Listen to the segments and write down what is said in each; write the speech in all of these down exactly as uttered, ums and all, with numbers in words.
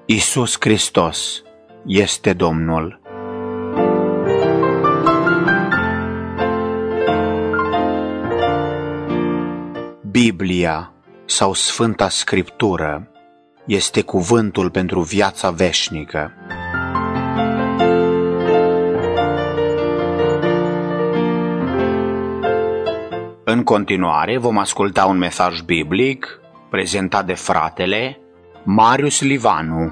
Iisus Hristos este Domnul. Biblia sau Sfânta Scriptură este cuvântul pentru viața veșnică. În continuare vom asculta un mesaj biblic prezentat de fratele Marius Livanu.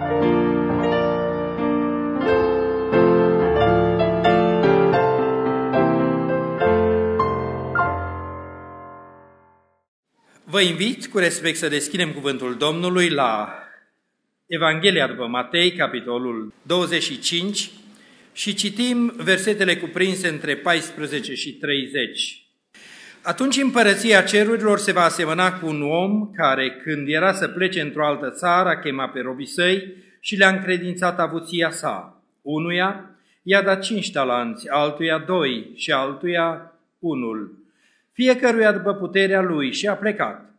Vă invit cu respect să deschidem cuvântul Domnului la Evanghelia după Matei, capitolul douăzeci și cinci, și citim versetele cuprinse între paisprezece și treizeci. Atunci împărăția cerurilor se va asemăna cu un om care, când era să plece într-o altă țară, a chemat pe robii săi și le-a încredințat avuția sa. Unuia i-a dat cinci talanți, altuia doi și altuia unul, fiecăruia după puterea lui, și a plecat.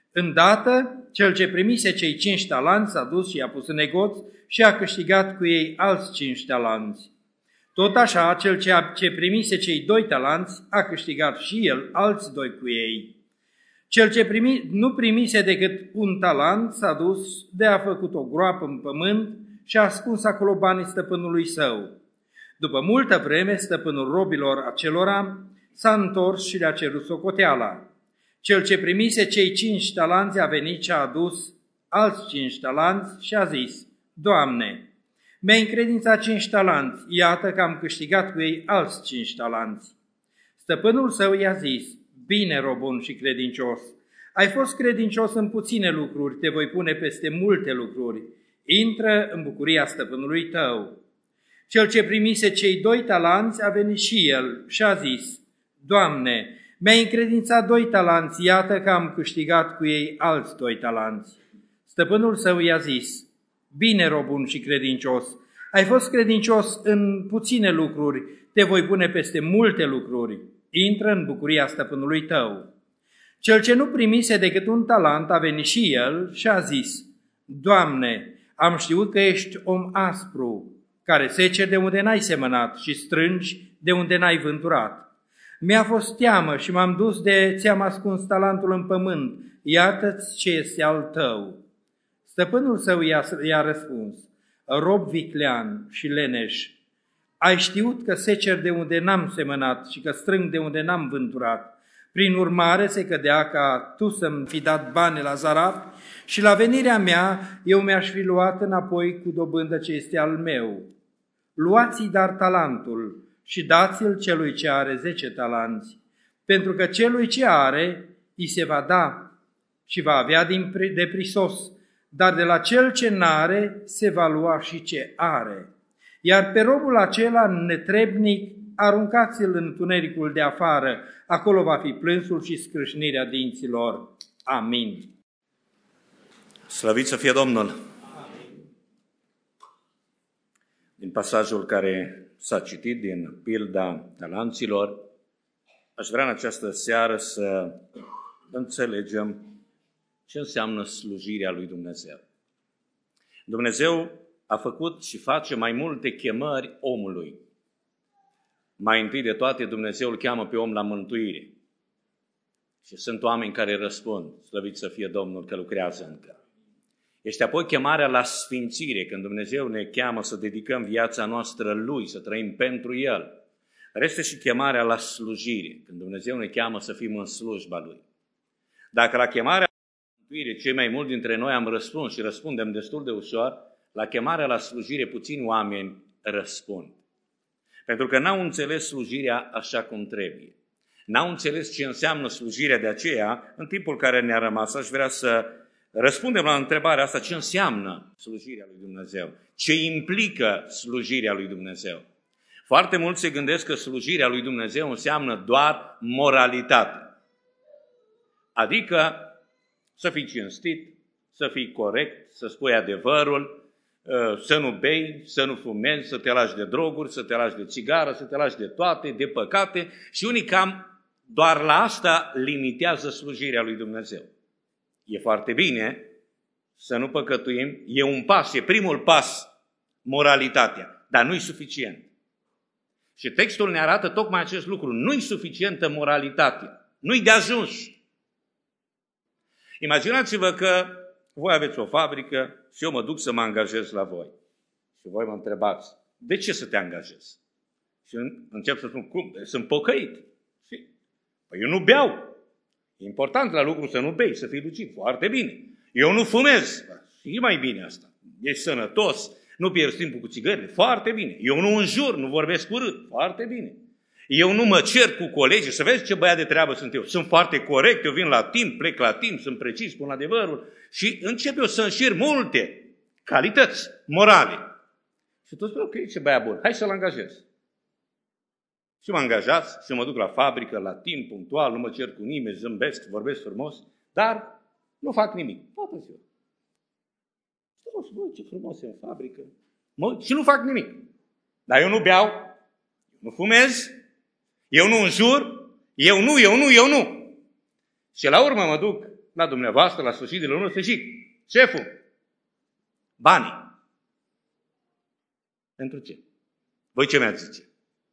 Îndată, cel ce primise cei cinci talanți s-a dus și i-a pus în negoț și a câștigat cu ei alți cinci talanți. Tot așa, cel ce, a, ce primise cei doi talanți a câștigat și el alți doi cu ei. Cel ce primi, nu primise decât un talent s-a dus, de a făcut o groapă în pământ și a ascuns acolo banii stăpânului său. După multă vreme, stăpânul robilor acelora s-a întors și le-a cerut socoteala. Cel ce primise cei cinci talanți a venit și a adus alți cinci talanți și a zis: Doamne, mi-ai încredințat cinci talanți, iată că am câștigat cu ei alți cinci talanți. Stăpânul său i-a zis: Bine, rob bun și credincios, ai fost credincios în puține lucruri, te voi pune peste multe lucruri. Intră în bucuria stăpânului tău. Cel ce primise cei doi talanți a venit și el și a zis: Doamne, mi-ai încredințat doi talanți, iată că am câștigat cu ei alți doi talanți. Stăpânul său i-a zis: Bine, rob bun și credincios, ai fost credincios în puține lucruri, te voi pune peste multe lucruri. Intră în bucuria stăpânului tău. Cel ce nu primise decât un talent a venit și el și a zis: Doamne, am știut că ești om aspru, care seceri de unde n-ai semănat și strângi de unde n-ai vânturat. Mi-a fost teamă și m-am dus de ți-am ascuns talentul în pământ, iată-ți ce este al tău. Stăpânul său i-a, i-a răspuns: Rob viclean și leneș, ai știut că secer de unde n-am semănat și că strâng de unde n-am vânturat. Prin urmare se cădea ca tu să-mi fi dat bani la zarat și la venirea mea eu mi-aș fi luat înapoi cu dobândă ce este al meu. Luați-i dar talentul și dați-l celui ce are zece talanți, pentru că celui ce are îi se va da și va avea de prisos, dar de la cel ce n-are se va lua și ce are. Iar pe robul acela netrebnic aruncați-l în tunericul de afară, acolo va fi plânsul și scrâșnirea dinților. Amin. Slăvit să fie Domnul! Amin. Din pasajul care s-a citit, din pilda talanților, aș vrea în această seară să înțelegem ce înseamnă slujirea lui Dumnezeu. Dumnezeu a făcut și face mai multe chemări omului. Mai întâi de toate, Dumnezeu îl cheamă pe om la mântuire. Și sunt oameni care răspund: slăvit să fie Domnul că lucrează încă. Este apoi chemarea la sfințire, când Dumnezeu ne cheamă să dedicăm viața noastră Lui, să trăim pentru El. Dar este și chemarea la slujire, când Dumnezeu ne cheamă să fim în slujba Lui. Dacă la chemarea la mântuire cei mai mulți dintre noi am răspuns și răspundem destul de ușor, la chemarea la slujire puțini oameni răspund. Pentru că n-au înțeles slujirea așa cum trebuie. N-au înțeles ce înseamnă slujirea, de aceea, în timpul care ne-a rămas, aș vrea să răspundem la întrebarea asta: ce înseamnă slujirea lui Dumnezeu? Ce implică slujirea lui Dumnezeu? Foarte mulți se gândesc că slujirea lui Dumnezeu înseamnă doar moralitate. Adică să fii cinstit, să fii corect, să spui adevărul, să nu bei, să nu fumezi, să te lași de droguri, să te lași de țigară, să te lași de toate, de păcate, și unii cam doar la asta limitează slujirea lui Dumnezeu. E foarte bine să nu păcătuim, e un pas, e primul pas, moralitatea, dar nu-i suficient. Și textul ne arată tocmai acest lucru, nu-i suficientă moralitatea, nu-i de ajuns. Imaginați-vă că voi aveți o fabrică și eu mă duc să mă angajez la voi. Și voi mă întrebați, de ce să te angajezi? Și încep să spun, cum? Sunt pocăit. Și, păi eu nu beau. E important la lucru să nu bei, să fii lucid. Foarte bine. Eu nu fumez. E mai bine asta. Ești sănătos, nu pierzi timpul cu țigările. Foarte bine. Eu nu înjur, nu vorbesc urât. Foarte bine. Eu nu mă cer cu colegii. Să vezi ce băiat de treabă sunt eu. Sunt foarte corect, eu vin la timp, plec la timp, sunt precis, spun adevărul. Și încep eu să înșir multe calități morale. Și tu spui, ok, ce băiat bun, hai să-l angajez. Și mă angajați și mă duc la fabrică, la timp, punctual, nu mă cer cu nimeni, zâmbesc, vorbesc frumos, dar nu fac nimic. Toată ziua. Stau și bă, ce frumos e în fabrică. Mă, și nu fac nimic. Dar eu nu beau, nu fumez, eu nu înjur, eu nu, eu nu, eu nu. Și la urmă mă duc la dumneavoastră, la sfârșit de lună, să zic, șeful, banii. Pentru ce? Voi ce mi-ați zice?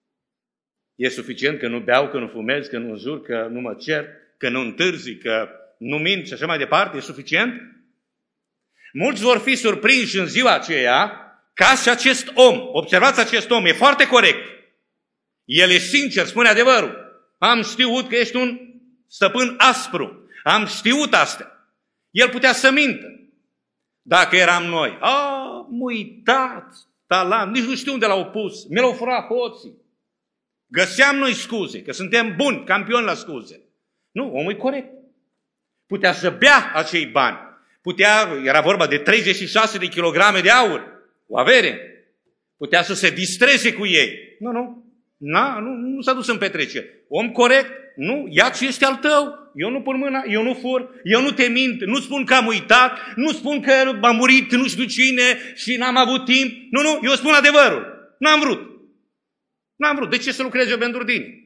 E suficient că nu beau, că nu fumez, că nu înjur, că nu mă cer, că nu întârzi, că nu mint și așa mai departe? E suficient? Mulți vor fi surprinși în ziua aceea ca și acest om. Observați acest om, e foarte corect. El e sincer, spune adevărul. Am știut că ești un stăpân aspru. Am știut asta. El putea să mintă. Dacă eram noi, a, m-a uitat, talent, nici nu știu unde l-au pus, mi l-au furat hoții. Găseam noi scuze, că suntem buni, campioni la scuze. Nu, omul e corect. Putea să bea acei bani. Putea, era vorba de treizeci și șase de kilograme de aur, o avere. Putea să se distreze cu ei. Nu, nu, Na, nu, nu s-a dus în petrecere. Om corect, nu, ia ce este al tău. Eu nu pun mâna, eu nu fur, eu nu te mint, nu spun că am uitat, nu spun că a murit nu știu cine și n-am avut timp. Nu, nu, eu spun adevărul. N-am vrut. N-am vrut. De ce să lucrez eu pentru tine?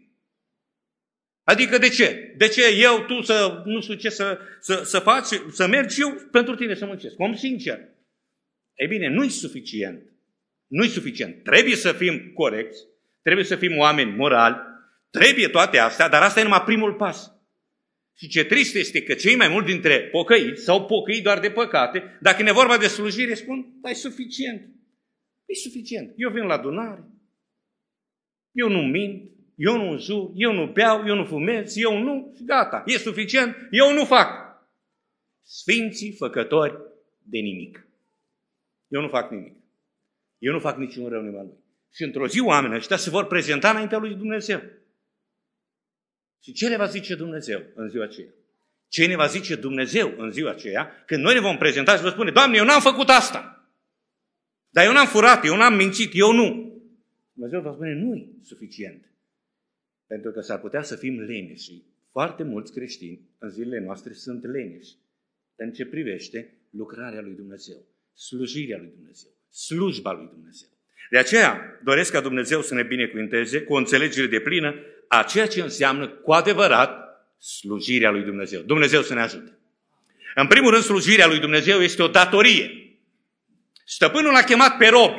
Adică de ce? De ce eu, tu să, nu știu ce să, să, să faci, să mergi eu pentru tine să muncesc? Om sincer. Ei bine, nu-i suficient. Nu-i suficient. Trebuie să fim corecți, trebuie să fim oameni morali, trebuie toate astea, dar asta e numai primul pas. Și ce trist este că cei mai mulți dintre pocăiți s-au pocăit doar de păcate, dacă ne vorba de slujire, spun, da, e suficient. E suficient. Eu vin la adunare, eu nu mint, eu nu înjur, eu nu beau, eu nu fumez, eu nu, și gata, e suficient, eu nu fac. Sfinții făcători de nimic. Eu nu fac nimic. Eu nu fac niciun rău nimănui. Și într-o zi oamenii ăștia se vor prezenta înaintea lui Dumnezeu. Și ce ne va zice Dumnezeu în ziua aceea? Ce ne va zice Dumnezeu în ziua aceea când noi ne vom prezenta și vă spune, Doamne, eu n-am făcut asta. Dar eu n-am furat, eu n-am mințit, eu nu. Dumnezeu va spune, nu-i suficient. Pentru că s-ar putea să fim leneși. Foarte mulți creștini în zilele noastre sunt leneși în ce privește lucrarea lui Dumnezeu, slujirea lui Dumnezeu, slujba lui Dumnezeu. De aceea doresc ca Dumnezeu să ne binecuvânteze cu o înțelegere deplină a ceea ce înseamnă cu adevărat slujirea lui Dumnezeu. Dumnezeu să ne ajute. În primul rând, slujirea lui Dumnezeu este o datorie. Stăpânul a chemat pe robi.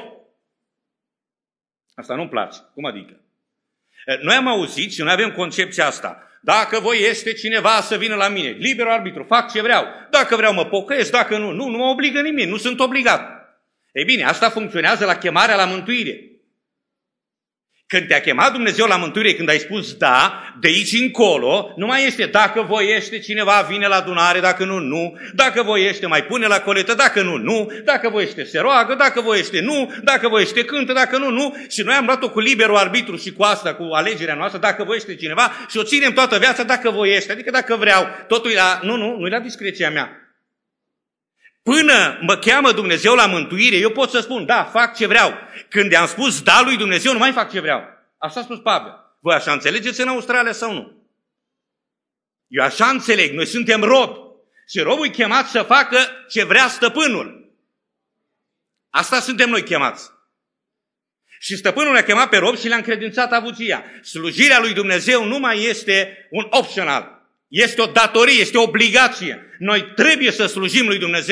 Asta nu-mi place. Cum adică? Noi am auzit și noi avem concepția asta. Dacă voiește cineva să vină la mine, liber arbitru, fac ce vreau. Dacă vreau mă pocăiesc, dacă nu, nu, nu mă obligă nimeni, nu sunt obligat. Ei bine, asta funcționează la chemarea la mântuire. Când te-a chemat Dumnezeu la mântuire, când ai spus da, de aici încolo, nu mai este dacă voiește cineva vine la adunare, dacă nu, nu, dacă voiește mai pune la coletă, dacă nu, nu, dacă voiește se roagă, dacă voiește nu, dacă voiește cântă, dacă nu, nu. Și noi am luat-o cu liberul arbitru și cu asta, cu alegerea noastră, dacă voiește cineva și o ținem toată viața dacă voiește, adică dacă vreau, totul e la, nu, nu, nu e la discreția mea. Până mă cheamă Dumnezeu la mântuire, eu pot să spun, da, fac ce vreau. Când i-am spus da lui Dumnezeu, nu mai fac ce vreau. Așa a spus Pavel. Voi așa înțelegeți în Australia sau nu? Eu așa înțeleg, noi suntem robi. Și robul e chemat să facă ce vrea stăpânul. Asta suntem noi chemați. Și stăpânul ne-a chemat pe rob și le-a încredințat avuția. Slujirea lui Dumnezeu nu mai este un opțional. Este o datorie, este o obligație. Noi trebuie să slujim lui Dumnezeu.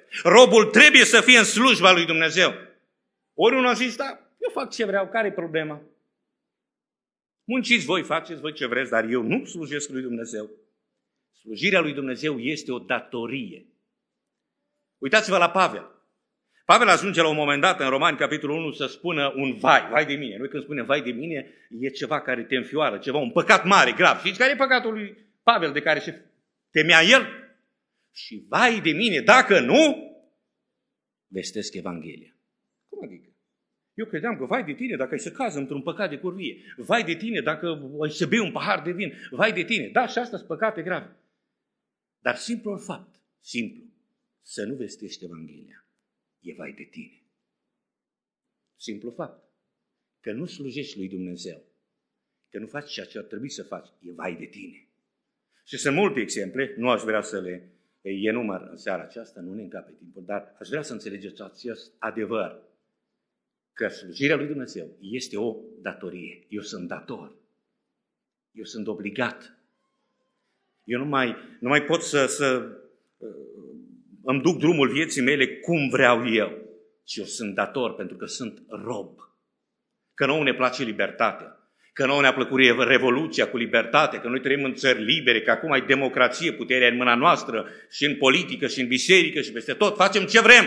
Robul trebuie să fie în slujba lui Dumnezeu. Ori unul a zis, da, eu fac ce vreau, care e problema? Munciți voi, faceți voi ce vreți, dar eu nu slujesc lui Dumnezeu. Slujirea lui Dumnezeu este o datorie. Uitați-vă la Pavel. Pavel ajunge la un moment dat în Romani, capitolul unu, să spună un vai, vai de mine. Noi când spunem vai de mine, e ceva care te înfioară, ceva, un păcat mare, grav. Știți care e păcatul lui Pavel de care se temea el? Și vai de mine, dacă nu, vestesc Evanghelia. Cum adică? Eu credeam că vai de tine dacă ai să cază într-un păcat de curvie. Vai de tine dacă ai să bei un pahar de vin. Vai de tine. Da, și asta sunt păcate grave. Dar simplul fapt, simplu, să nu vestești Evanghelia, e vai de tine. Simplu fapt. Că nu slujești lui Dumnezeu, că nu faci ceea ce ar trebui să faci, e vai de tine. Și sunt multe exemple, nu aș vrea să le enumăr în seara aceasta, nu ne încape timpul, dar aș vrea să înțelegeți acest adevăr, că slujirea lui Dumnezeu este o datorie. Eu sunt dator. Eu sunt obligat. Eu nu mai, nu mai pot să, să îmi duc drumul vieții mele cum vreau eu, ci eu sunt dator pentru că sunt rob. Că nouă ne place libertatea, că nouă ne-a plăcut revoluția cu libertate, că noi trăim în țări libere, că acum ai democrație, puterea în mâna noastră și în politică și în biserică și peste tot. Facem ce vrem.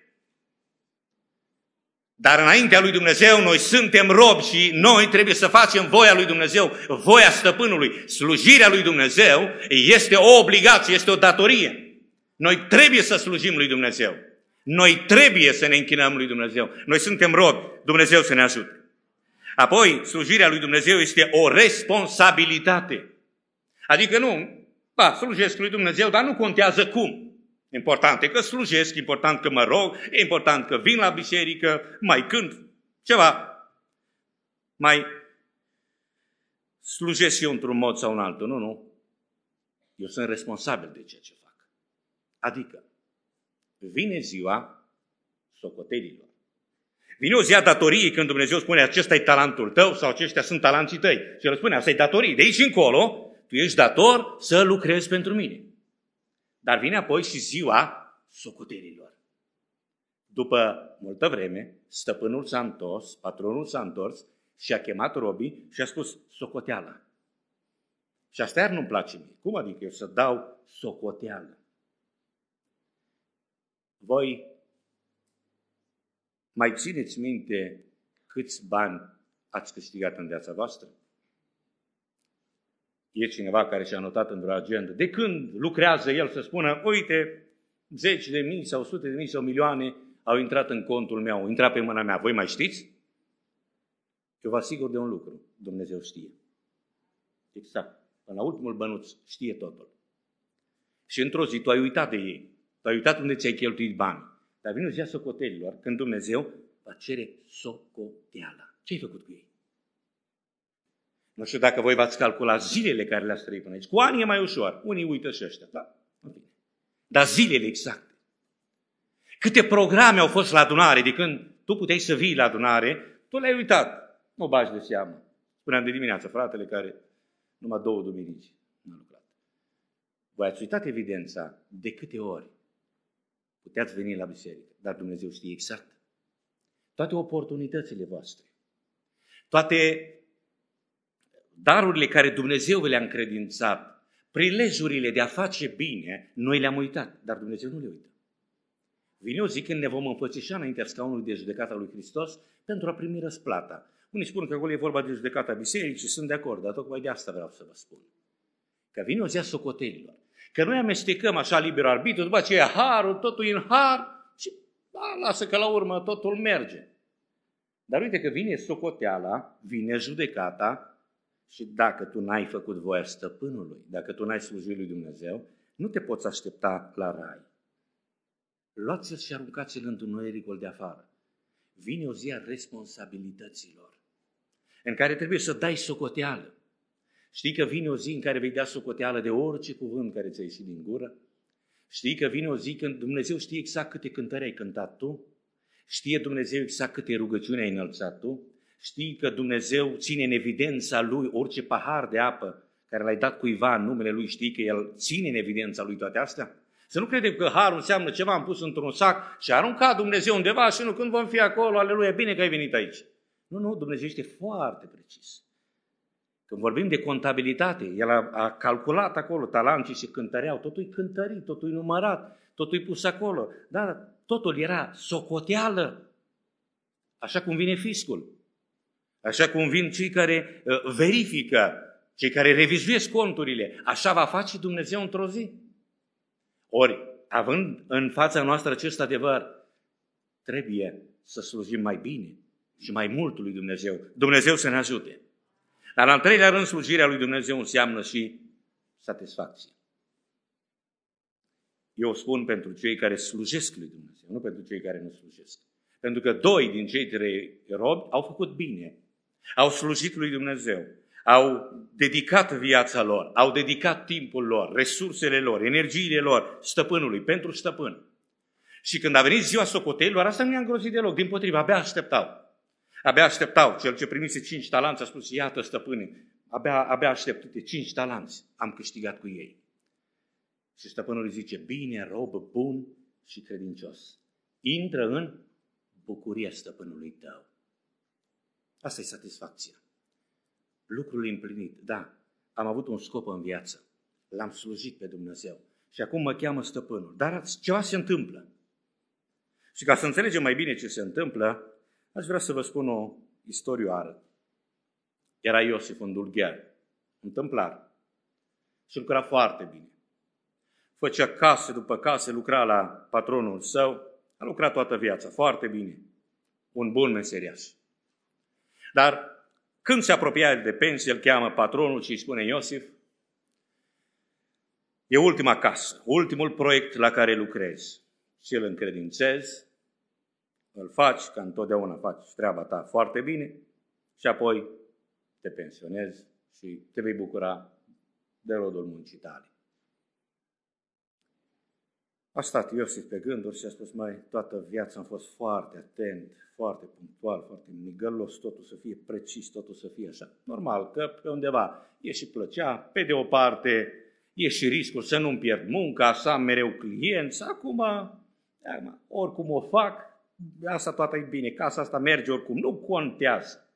Dar înaintea lui Dumnezeu noi suntem robi și noi trebuie să facem voia lui Dumnezeu, voia stăpânului. Slujirea lui Dumnezeu este o obligație, este o datorie. Noi trebuie să slujim lui Dumnezeu. Noi trebuie să ne închinăm lui Dumnezeu. Noi suntem robi, Dumnezeu să ne ajute. Apoi, slujirea lui Dumnezeu este o responsabilitate. Adică nu, ba, slujesc lui Dumnezeu, dar nu contează cum. Important e că slujesc, important că mă rog, e important că vin la biserică, mai cânt ceva, mai slujesc eu într-un mod sau în altul. Nu, nu. Eu sunt responsabil de ceea ce fac. Adică, vine ziua socotelilor. Vine o zi a datoriei când Dumnezeu spune acesta e talentul tău sau aceștia sunt talenții tăi. Și el spune asta e datorie. De aici încolo, tu ești dator să lucrezi pentru mine. Dar vine apoi și ziua socotelilor. După multă vreme, stăpânul s-a întors, patronul s-a întors și a chemat robii și a spus socoteala. Și asta iar nu-mi place mie. Cum adică eu să dau socoteală? Voi mai țineți minte câți bani ați câștigat în viața voastră? E cineva care și-a notat într-o agendă. De când lucrează el să spună, uite, zeci de mii sau sute de mii sau milioane au intrat în contul meu, au intrat pe mâna mea. Voi mai știți? Eu vă asigur de un lucru. Dumnezeu știe. Exact. Până la ultimul bănuț știe totul. Și într-o zi tu ai uitat de ei. Tu ai uitat unde ți-ai cheltuit bani. Dar vine o zi a socotelilor când Dumnezeu va cere socoteala. Ce ai făcut cu ei? Nu știu dacă voi v-ați calculat zilele care le-ați trăit până aici. Cu ani e mai ușor. Unii uită și ăștia. Da? Dar zilele exacte. Câte programe au fost la adunare de când tu puteai să vii la adunare, tu le-ai uitat. Nu bagi de seamă. Spuneam de dimineață, fratele care numai două duminici n-a lucrat. Voi ați uitat evidența de câte ori puteați veni la biserică, dar Dumnezeu știe exact. Toate oportunitățile voastre, toate darurile care Dumnezeu le-a încredințat, prilejurile de a face bine, noi le-am uitat, dar Dumnezeu nu le uită. Vine o zi când ne vom înfățișa înaintea scaunului de judecata lui Hristos pentru a primi răsplata. Unii spun că acolo e vorba de judecata bisericii, sunt de acord, dar tocmai de asta vreau să vă spun. Că vine o zi a socotelilor. Că noi amestecăm așa liber arbitru, după aceea harul, totul e în har și da, lasă că la urmă totul merge. Dar uite că vine socoteala, vine judecata și dacă tu n-ai făcut voia stăpânului, dacă tu n-ai slujit lui Dumnezeu, nu te poți aștepta la rai. Luați-l și aruncați-l în întunericul de afară. Vine o zi a responsabilităților, în care trebuie să dai socoteală. Știi că vine o zi în care vei da socoteală de orice cuvânt care ți-a ieșit din gură? Știi că vine o zi când Dumnezeu știe exact câte cântări ai cântat tu? Știe Dumnezeu exact câte rugăciuni ai înălțat tu? Știi că Dumnezeu ține în evidența Lui orice pahar de apă care l-ai dat cuiva în numele Lui? Știi că El ține în evidența Lui toate astea? Să nu credem că harul înseamnă ceva am pus într-un sac și a aruncat Dumnezeu undeva și nu când vom fi acolo, aleluia, bine că ai venit aici. Nu, nu, Dumnezeu este foarte precis. Când vorbim de contabilitate, El a, a calculat acolo talanții și cântăreau, totul e cântărit, totul e numărat, totul e pus acolo. Dar totul era socoteală, așa cum vine fiscul, așa cum vin cei care uh, verifică, cei care revizuiesc conturile. Așa va face Dumnezeu într-o zi. Ori, având în fața noastră acest adevăr, trebuie să slujim mai bine și mai mult lui Dumnezeu. Dumnezeu să ne ajute. Dar în al treilea rând, slujirea lui Dumnezeu înseamnă și satisfacție. Eu spun pentru cei care slujesc lui Dumnezeu, nu pentru cei care nu slujesc. Pentru că doi din cei trei robi au făcut bine, au slujit lui Dumnezeu, au dedicat viața lor, au dedicat timpul lor, resursele lor, energiile lor stăpânului, pentru stăpân. Și când a venit ziua socotelilor, asta nu i-a îngrozit deloc, dimpotrivă, abia așteptau. Abia așteptau, cel ce primise cinci talanți a spus, iată stăpâne, abia, abia aștept, uite, cinci talanți, am câștigat cu ei. Și stăpânul îi zice, bine, rob bun și credincios, intră în bucuria stăpânului tău. Asta e satisfacția. Lucrul împlinit, da, am avut un scop în viață, l-am slujit pe Dumnezeu și acum mă cheamă stăpânul, dar ceva se întâmplă. Și ca să înțelegem mai bine ce se întâmplă, aș vrea să vă spun o istorioară. Era Iosif un dulgher, întâmplar, și lucra foarte bine. Făcea case după case, lucra la patronul său, a lucrat toată viața, foarte bine, un bun meseriaș. Dar când se apropia de pensie, îl cheamă patronul și îi spune, Iosif, e ultima casă, ultimul proiect la care lucrezi. Și îl încredințezi, îl faci, ca întotdeauna faci treaba ta foarte bine și apoi te pensionezi și te vei bucura de rodul muncii tale. A stat Iosif pe gânduri și a spus, mai toată viața am fost foarte atent, foarte punctual, foarte migălos, totul să fie precis, totul să fie așa. Normal că pe undeva e și plăcea, pe de o parte e și riscul să nu-mi pierd munca, să am mereu clienți, acum, acum oricum o fac, asta toată e bine, casa asta merge oricum, nu contează.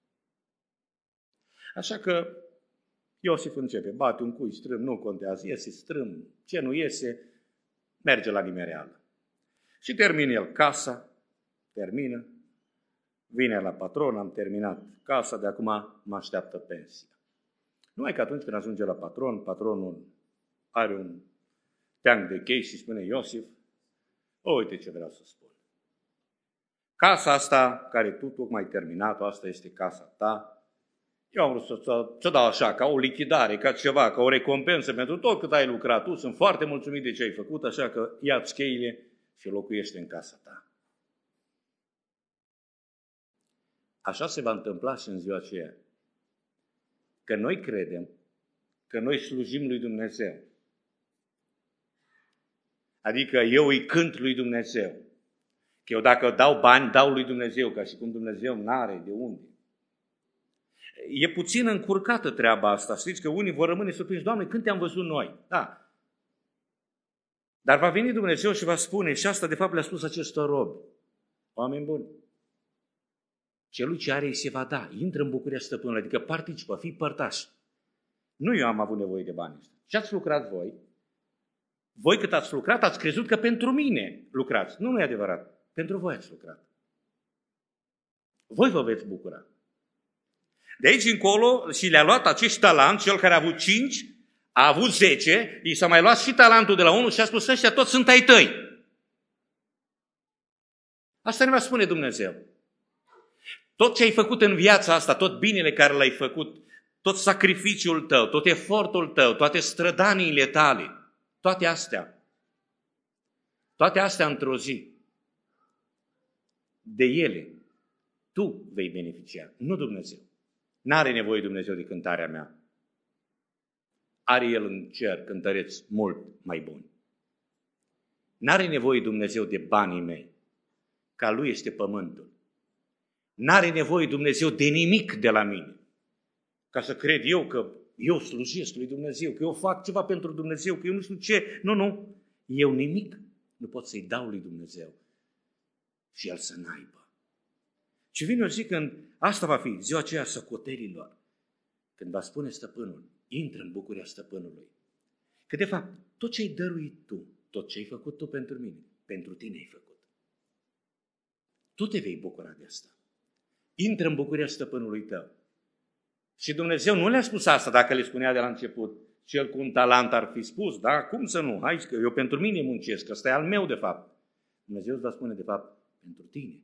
Așa că Iosif începe, bate un cui strâm, nu contează, iese strâm, ce nu iese, merge la nimereală. Și termină el casa, termină, vine la patron, am terminat casa, de acum mă așteaptă pensia. Numai că atunci când ajunge la patron, patronul are un teanc de chei și spune, Iosif, uite ce vreau să spun. Casa asta, care tu tocmai ai terminat-o, asta este casa ta. Eu am vrut să, să, să dau așa, ca o lichidare, ca ceva, ca o recompensă pentru tot cât ai lucrat tu. Sunt foarte mulțumit de ce ai făcut, așa că ia-ți cheile și locuiește în casa ta. Așa se va întâmpla și în ziua aceea. Că noi credem că noi slujim lui Dumnezeu. Adică eu îi cânt lui Dumnezeu. Că eu dacă dau bani, dau lui Dumnezeu, ca și cum Dumnezeu n-are de unde. E puțin încurcată treaba asta. Știți că unii vor rămâne surprinși. Doamne, când te-am văzut noi? Da. Dar va veni Dumnezeu și va spune, și asta de fapt le-a spus acestor robi. Oameni buni, celui ce are îi se va da. Intră în bucuria stăpânului, adică participă, fii părtaș. Nu eu am avut nevoie de bani ăștia. Ce ați lucrat voi? Voi cât ați lucrat, ați crezut că pentru mine lucrați. Nu, nu e adevărat. Pentru voi ați lucrat. Voi vă veți bucura. De aici încolo și le-a luat acești talanți, cel care a avut cinci, a avut zece, i s-a mai luat și talentul de la unul și a spus, ăștia toți sunt ai tăi. Asta ne va spune Dumnezeu. Tot ce ai făcut în viața asta, tot binele care l-ai făcut, tot sacrificiul tău, tot efortul tău, toate strădaniile tale, toate astea, toate astea într-o zi, de ele, tu vei beneficia, nu Dumnezeu. N-are nevoie Dumnezeu de cântarea mea. Are El în cer cântăreți mult mai buni. N-are nevoie Dumnezeu de banii mei, ca Lui este pământul. N-are nevoie Dumnezeu de nimic de la mine, ca să cred eu că eu slujesc lui Dumnezeu, că eu fac ceva pentru Dumnezeu, că eu nu știu ce. Nu, nu. Eu nimic nu pot să-i dau lui Dumnezeu și El să n-aibă. Și vine o zi când asta va fi ziua aceea socotelilor, când va spune stăpânul, intră în bucuria stăpânului. Că de fapt, tot ce ai dăruit tu, tot ce ai făcut tu pentru mine, pentru tine ai făcut. Tu te vei bucura de asta. Intră în bucuria stăpânului tău. Și Dumnezeu nu le-a spus asta dacă le spunea de la început. Cel cu un talent ar fi spus, da, cum să nu? Hai că eu pentru mine muncesc, că ăsta e al meu de fapt. Dumnezeu îți va spune de fapt pentru tine.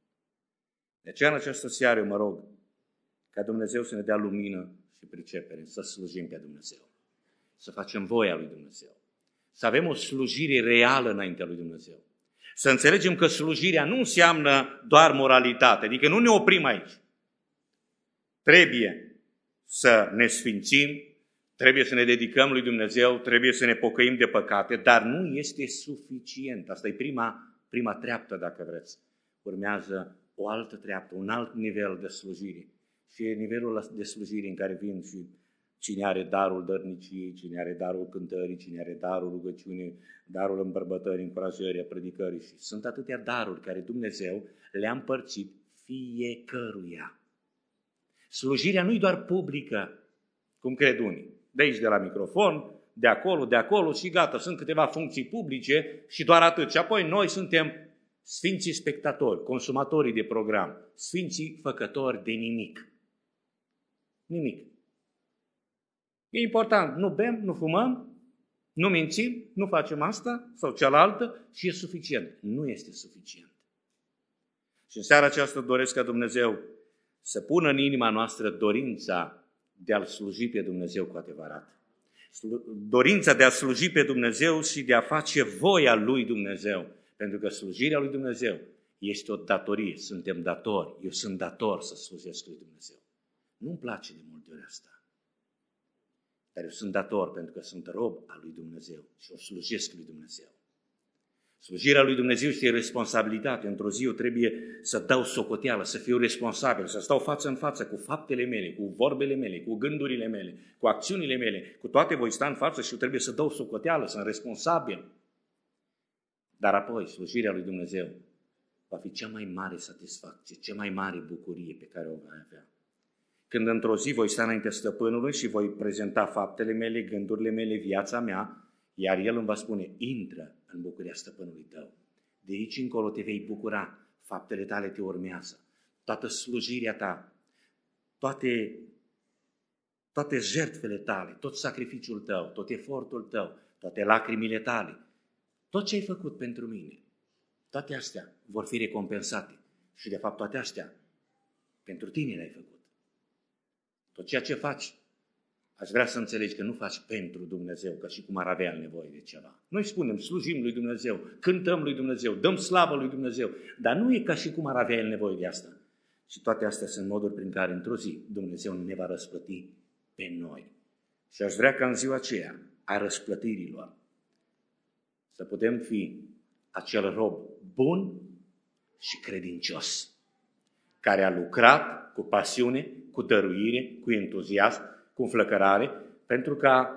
De aceea în această seară eu mă rog ca Dumnezeu să ne dea lumină și pricepere, să slujim pe Dumnezeu. Să facem voia lui Dumnezeu. Să avem o slujire reală înaintea lui Dumnezeu. Să înțelegem că slujirea nu înseamnă doar moralitate, adică nu ne oprim aici. Trebuie să ne sfințim, trebuie să ne dedicăm lui Dumnezeu, trebuie să ne pocăim de păcate, dar nu este suficient. Asta e prima, prima treaptă, dacă vreți. Urmează o altă treaptă, un alt nivel de slujire. Și e nivelul de slujire în care vin și cine are darul dărniciei, cine are darul cântării, cine are darul rugăciunii, darul îmbărbătării, încurajării, predicării. Și sunt atâtea daruri care Dumnezeu le-a împărțit fiecăruia. Slujirea nu e doar publică, cum cred unii. De aici, de la microfon, de acolo, de acolo și gata. Sunt câteva funcții publice și doar atât. Și apoi noi suntem sfinții spectatori, consumatorii de program, sfinții făcători de nimic. Nimic. E important, nu bem, nu fumăm, nu mințim, nu facem asta sau cealaltă și e suficient. Nu este suficient. Și în seara aceasta doresc ca Dumnezeu să pună în inima noastră dorința de a-L sluji pe Dumnezeu cu adevărat. Dorința de a sluji pe Dumnezeu și de a face voia lui Dumnezeu. Pentru că slujirea lui Dumnezeu este o datorie. Suntem datori. Eu sunt dator să slujesc lui Dumnezeu. Nu-mi place de multe ori asta. Dar eu sunt dator pentru că sunt rob al lui Dumnezeu și o slujesc lui Dumnezeu. Slujirea lui Dumnezeu este responsabilitate. Într-o zi eu trebuie să dau socoteală, să fiu responsabil, să stau față în față cu faptele mele, cu vorbele mele, cu gândurile mele, cu acțiunile mele, cu toate voi sta în față și eu trebuie să dau socoteală, sunt responsabil. Dar apoi slujirea lui Dumnezeu va fi cea mai mare satisfacție, cea mai mare bucurie pe care o voi avea. Când într-o zi voi sta înaintea stăpânului și voi prezenta faptele mele, gândurile mele, viața mea, iar El îmi va spune, intră în bucuria stăpânului tău. De aici încolo te vei bucura, faptele tale te urmează. Toată slujirea ta, toate, toate jertfele tale, tot sacrificiul tău, tot efortul tău, toate lacrimile tale, tot ce ai făcut pentru mine, toate astea vor fi recompensate. Și de fapt toate astea pentru tine le-ai făcut. Tot ceea ce faci, aș vrea să înțelegi că nu faci pentru Dumnezeu, ca și cum ar avea nevoie de ceva. Noi spunem, slujim lui Dumnezeu, cântăm lui Dumnezeu, dăm slavă lui Dumnezeu, dar nu e ca și cum ar avea El nevoie de asta. Și toate astea sunt moduri prin care într-o zi Dumnezeu ne va răsplăti pe noi. Și aș vrea ca în ziua aceea a răsplătirilor să putem fi acel rob bun și credincios, care a lucrat cu pasiune, cu dăruire, cu entuziasm, cu înflăcărare, pentru ca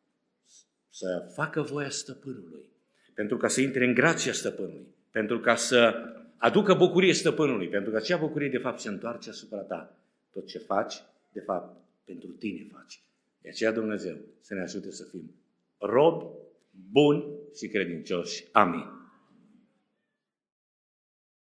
să facă voia stăpânului, pentru ca să intre în grația stăpânului, pentru ca să aducă bucurie stăpânului, pentru că acea bucurie de fapt se întoarce asupra ta. Tot ce faci, de fapt, pentru tine faci. De aceea Dumnezeu să ne ajute să fim robi, buni și credincioși. Amin.